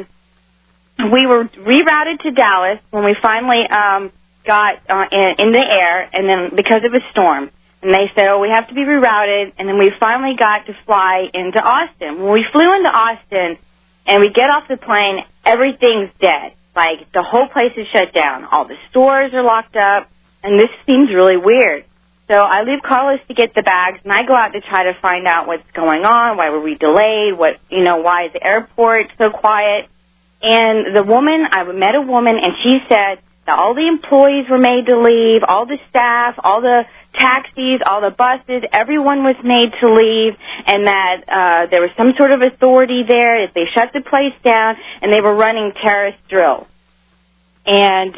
we were rerouted to Dallas when we finally got in the air, and then because of a storm. And they said, we have to be rerouted, and then we finally got to fly into Austin. When we flew into Austin and we get off the plane, everything's dead. Like, the whole place is shut down. All the stores are locked up, and this seems really weird. So I leave Carlos to get the bags, and I go out to try to find out what's going on, why were we delayed, why is the airport so quiet. And I met a woman, and she said that all the employees were made to leave, all the staff, all the taxis, all the buses, everyone was made to leave, and that there was some sort of authority there, that they shut the place down, and they were running terrorist drills. And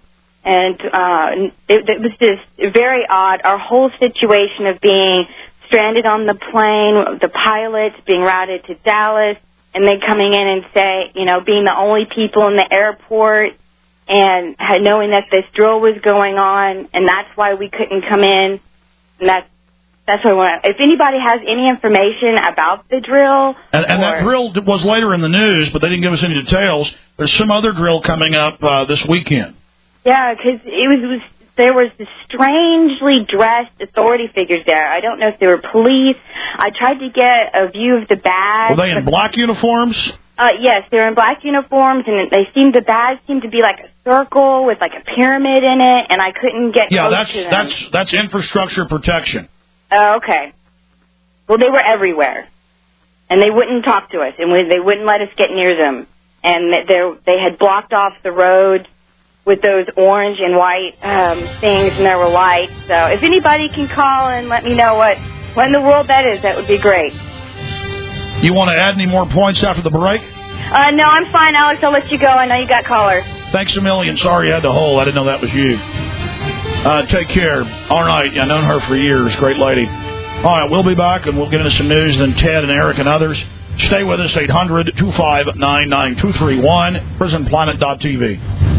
it was just very odd. Our whole situation of being stranded on the plane, the pilots being routed to Dallas, and then coming in and say, being the only people in the airport and knowing that this drill was going on, and that's why we couldn't come in. And that's what I want. If anybody has any information about the drill, and that drill was later in the news, but they didn't give us any details. There's some other drill coming up this weekend. Yeah, because there was the strangely dressed authority figures there. I don't know if they were police. I tried to get a view of the badge. Were they in black uniforms? Yes, they were in black uniforms, and the badge seemed to be like a circle with like a pyramid in it, and I couldn't get close to them. That's infrastructure protection. Oh, okay. Well, they were everywhere, and they wouldn't talk to us, and they wouldn't let us get near them, and they had blocked off the road with those orange and white things, and there were lights. So if anybody can call and let me know what in the world that is, that would be great. You want to add any more points after the break? No, I'm fine, Alex. I'll let you go. I know you got callers. Thanks a million. Sorry you had to hold. I didn't know that was you. Take care. All right. I've known her for years. Great lady. All right. We'll be back, and we'll get into some news, then Ted and Eric and others. Stay with us, 800-259-9231, prisonplanet.tv.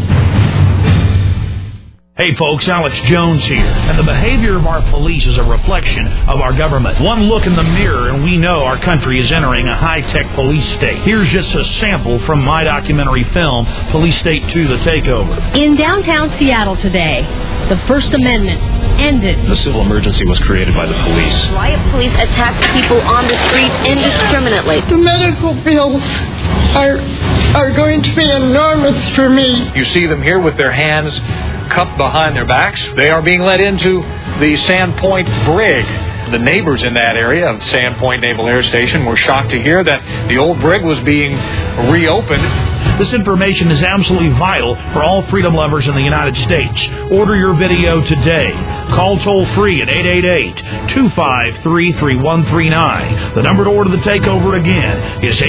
Hey folks, Alex Jones here, and the behavior of our police is a reflection of our government. One look in the mirror and we know our country is entering a high-tech police state. Here's just a sample from my documentary film, Police State 2, The Takeover. In downtown Seattle today, the First Amendment ended. The civil emergency was created by the police. Riot police attacked people on the streets indiscriminately. The medical bills are going to be enormous for me. You see them here with their hands cupped behind their backs. They are being led into the Sandpoint Brig. The neighbors in that area of Sandpoint Naval Air Station were shocked to hear that the old brig was being reopened. This information is absolutely vital for all freedom lovers in the United States. Order your video today. Call toll-free at 888-253-3139. The number to order The Takeover again is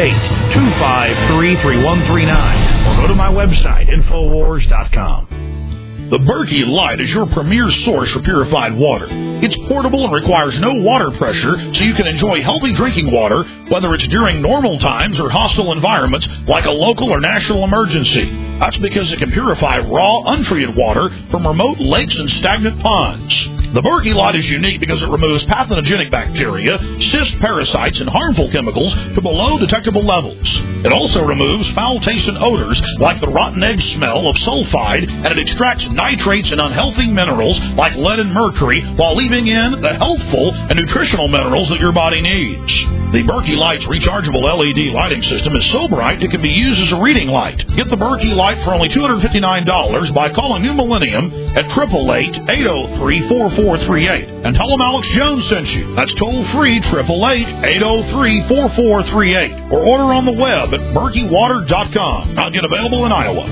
888-253-3139. Or go to my website, Infowars.com. The Berkey Light is your premier source for purified water. It's portable and requires no water pressure, so you can enjoy healthy drinking water, whether it's during normal times or hostile environments like a local or national emergency. That's because it can purify raw, untreated water from remote lakes and stagnant ponds. The Berkey Light is unique because it removes pathogenic bacteria, cyst parasites, and harmful chemicals to below detectable levels. It also removes foul-tasting odors like the rotten egg smell of sulfide, and it extracts nitrates and unhealthy minerals like lead and mercury while leaving in the healthful and nutritional minerals that your body needs. The Berkey Light's rechargeable LED lighting system is so bright it can be used as a reading light. Get the Berkey Light for only $259 by calling New Millennium at 888-803-4438 and tell them Alex Jones sent you. That's toll-free 888-803-4438 or order on the web at berkeywater.com. Not yet available in Iowa.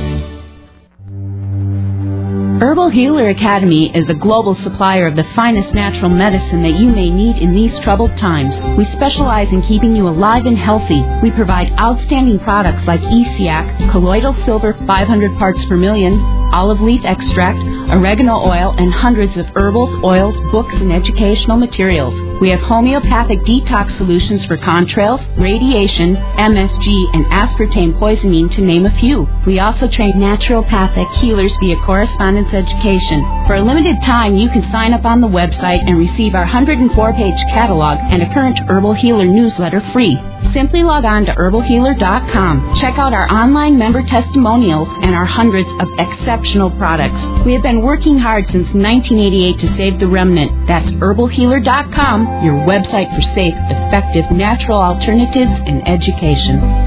Herbal Healer Academy is the global supplier of the finest natural medicine that you may need in these troubled times. We specialize in keeping you alive and healthy. We provide outstanding products like ESIAC, colloidal silver 500 parts per million, olive leaf extract, oregano oil, and hundreds of herbals, oils, books, and educational materials. We have homeopathic detox solutions for contrails, radiation, MSG, and aspartame poisoning, to name a few. We also train naturopathic healers via correspondence education. For a limited time, you can sign up on the website and receive our 104-page catalog and a current Herbal Healer newsletter free. Simply log on to herbalhealer.com. Check out our online member testimonials and our hundreds of exceptional products. We have been working hard since 1988 to save the remnant. That's herbalhealer.com, your website for safe, effective, natural alternatives and education.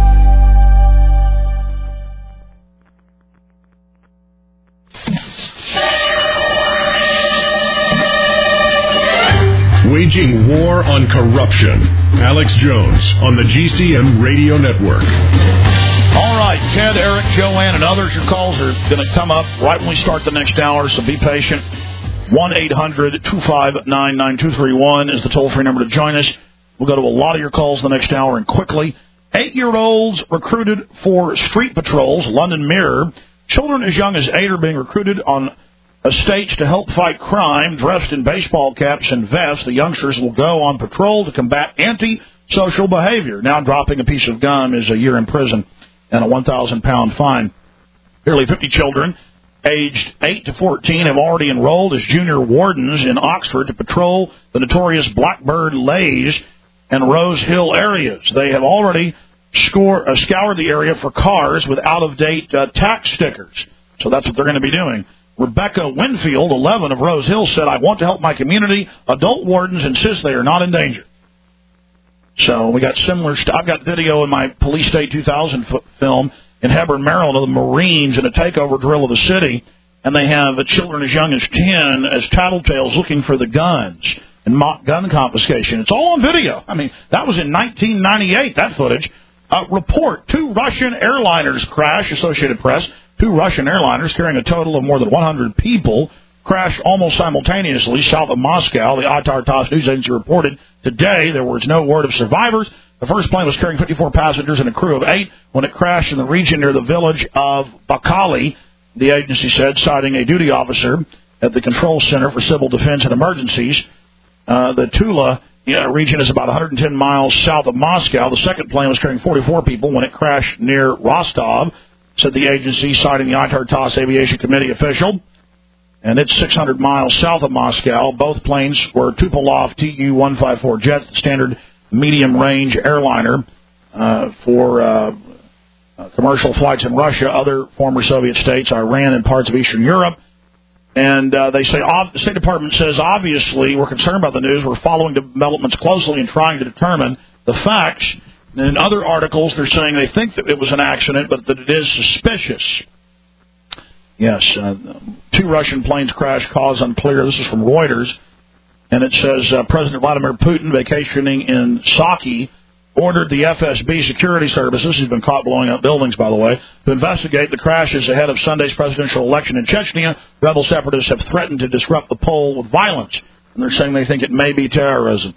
Waging war on corruption. Alex Jones on the GCN Radio Network. All right, Ted, Eric, Joanne, and others, your calls are going to come up right when we start the next hour, so be patient. 1-800-259-9231 is the toll-free number to join us. We'll go to a lot of your calls the next hour, and quickly. 8-year-olds recruited for street patrols, London Mirror. Children as young as 8 are being recruited on states to help fight crime. Dressed in baseball caps and vests, the youngsters will go on patrol to combat anti-social behavior. Now dropping a piece of gum is a year in prison and a 1,000-pound fine. Nearly 50 children aged 8 to 14 have already enrolled as junior wardens in Oxford to patrol the notorious Blackbird Lays and Rose Hill areas. They have already scoured the area for cars with out-of-date tax stickers. So that's what they're going to be doing. Rebecca Winfield, 11, of Rose Hill, said, "I want to help my community. Adult wardens insist they are not in danger." So we got similar stuff. I've got video in my Police State 2000 film in Hebron, Maryland, of the Marines in a takeover drill of the city, and they have children as young as 10 as tattletales looking for the guns and mock gun confiscation. It's all on video. I mean, that was in 1998, that footage. Report, 2 Russian airliners crash, Associated Press. 2 Russian airliners carrying a total of more than 100 people crashed almost simultaneously south of Moscow. The Atar TASS news agency reported today there was no word of survivors. The first plane was carrying 54 passengers and a crew of 8 when it crashed in the region near the village of Bakali, the agency said, citing a duty officer at the Control Center for Civil Defense and Emergencies. The Tula region is about 110 miles south of Moscow. The second plane was carrying 44 people when it crashed near Rostov, said the agency, citing the Atar TASS Aviation Committee official. And it's 600 miles south of Moscow. Both planes were Tupolev Tu-154 jets, the standard medium-range airliner for commercial flights in Russia, other former Soviet states, Iran, and parts of Eastern Europe. And they say, the State Department says, obviously, we're concerned about the news. We're following developments closely and trying to determine the facts. And in other articles, they're saying they think that it was an accident, but that it is suspicious. Yes, 2 Russian planes crash, cause unclear. This is from Reuters. And it says President Vladimir Putin, vacationing in Sochi, ordered the FSB security services, he's been caught blowing up buildings, by the way, to investigate the crashes ahead of Sunday's presidential election in Chechnya. Rebel separatists have threatened to disrupt the poll with violence, and they're saying they think it may be terrorism.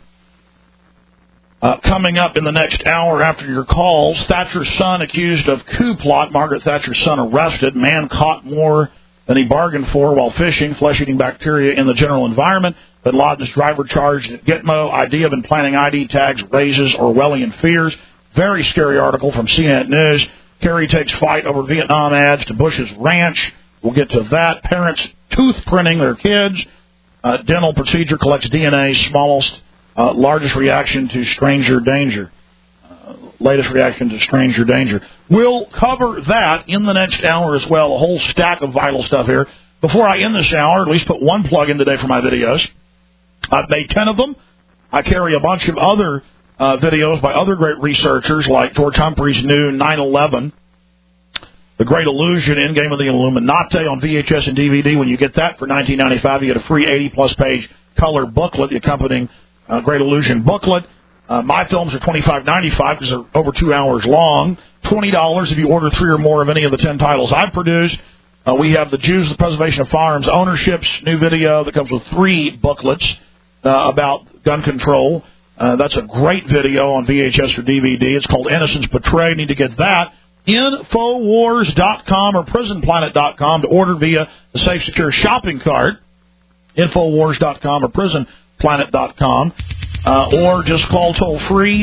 Coming up in the next hour after your calls, Thatcher's son accused of coup plot. Margaret Thatcher's son arrested. Man caught more than he bargained for while fishing flesh-eating bacteria in the general environment. Bin Laden's driver charged at Gitmo. Idea of implanting ID tags raises Orwellian fears. Very scary article from CNN News. Kerry takes fight over Vietnam ads to Bush's ranch. We'll get to that. Parents tooth printing their kids. Dental procedure collects DNA. Smallest, largest reaction to stranger danger. Latest reaction to stranger danger. We'll cover that in the next hour as well. A whole stack of vital stuff here. Before I end this hour, at least put one plug in today for my videos. I've made 10 of them. I carry a bunch of other videos by other great researchers like George Humphrey's new 9/11, The Great Illusion, Endgame of the Illuminati on VHS and DVD. When you get that for $19.95, you get a free 80-plus page color booklet, the accompanying Great Illusion booklet. My films are $25.95 because they're over 2 hours long. $20 if you order 3 or more of any of the 10 titles I've produced. We have the Jews, the Preservation of Firearms Ownership's new video that comes with 3 booklets about gun control. That's a great video on VHS or DVD. It's called Innocence Betrayed. Need to get that. Infowars.com or PrisonPlanet.com to order via the Safe Secure shopping cart. Infowars.com or PrisonPlanet.com. Or just call toll-free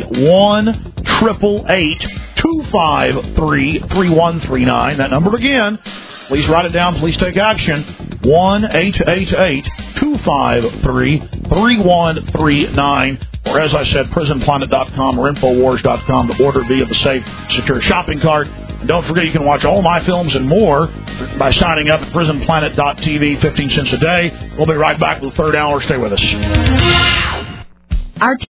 1-888-253-3139. That number again. Please write it down. Please take action. 1-888-253-3139. Or, as I said, PrisonPlanet.com or Infowars.com to order via the Safe Secure shopping cart. And don't forget, you can watch all my films and more by signing up at PrisonPlanet.tv, 15 cents a day. We'll be right back with the third hour. Stay with us.